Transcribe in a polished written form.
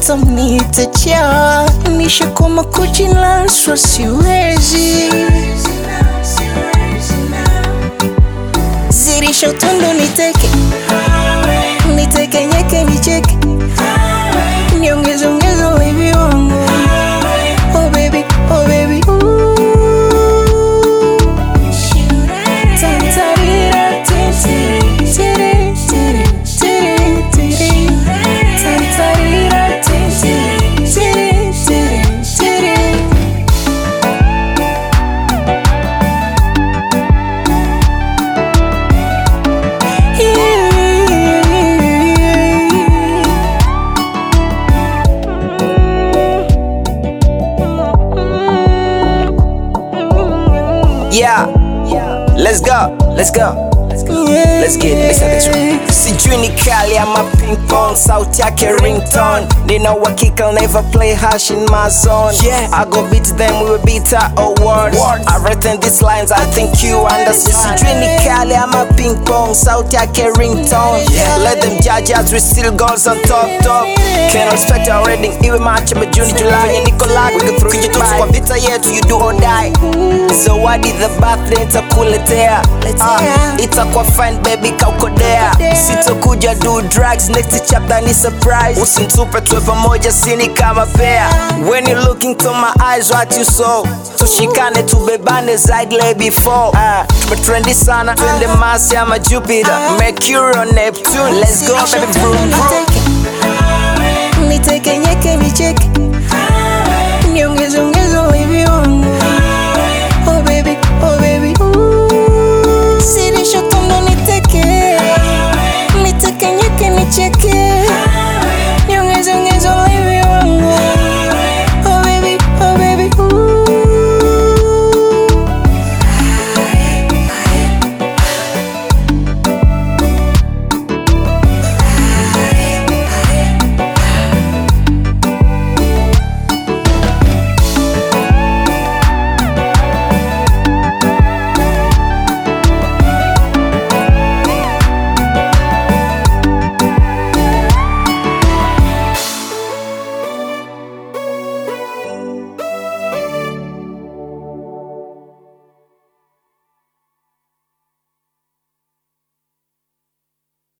mtoto nitachia, nishakoma kujilaswa siwezi. Zirisha utundu niteke, niteke nyeke nicheke, niongeze baby wangu. Oh baby, oh baby, Yeah, let's go, let's go. Let's get it, let's have this one. Sijui ni kali ama ping pong, sauti yake ringtone. Nina uhakika I'll never play harsh in my zone. Yeah, I go beat them, we will beat our awards. I written these lines, I think you understand. Sijui ni kali ama ping pong, sauti yake ringtone. Let them judge us, we still goes on top. Can't respect our rating, iwe March ama June, July. Nye niko lag, we go through you kwa vita yetu, you do or die. So what did the birthday itakuletea? Itakuwa fine baby kaukodea. Sitokuja do drugs, next chapter ni surprise. Usinitupe tuwe pamoja sini kama pair. When you look into my eyes what you saw, tushikane tubebane zaidi lay before. Tumetrendi sana, twende Mars ama Jupiter, Mercury or Neptune. Let's go baby vroom vroom.